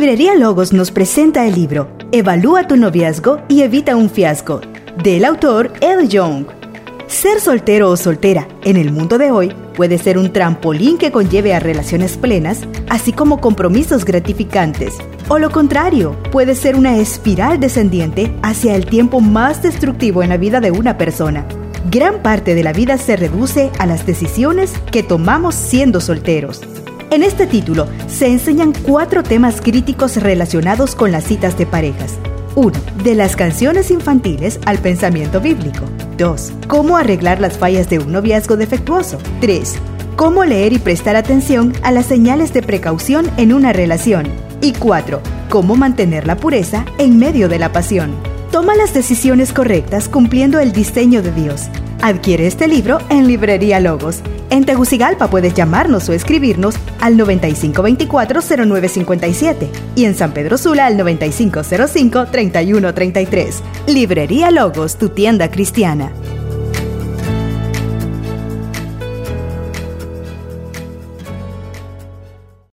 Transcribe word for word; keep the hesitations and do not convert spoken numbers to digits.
Librería Logos nos presenta el libro Evalúa tu noviazgo y evita un fiasco, del autor Ed Young. Ser soltero o soltera en el mundo de hoy puede ser un trampolín que conlleve a relaciones plenas, así como compromisos gratificantes. O lo contrario, puede ser una espiral descendiente hacia el tiempo más destructivo en la vida de una persona. Gran parte de la vida se reduce a las decisiones que tomamos siendo solteros. En este título se enseñan cuatro temas críticos relacionados con las citas de parejas. uno. De las canciones infantiles al pensamiento bíblico. dos. Cómo arreglar las fallas de un noviazgo defectuoso. tres. Cómo leer y prestar atención a las señales de precaución en una relación. Y cuatro. Cómo mantener la pureza en medio de la pasión. Toma las decisiones correctas cumpliendo el diseño de Dios. Adquiere este libro en Librería Logos. En Tegucigalpa puedes llamarnos o escribirnos al noventa y cinco veinticuatro cero nueve cincuenta y siete y en San Pedro Sula al noventa y cinco cero cinco treinta y uno treinta y tres. Librería Logos, tu tienda cristiana.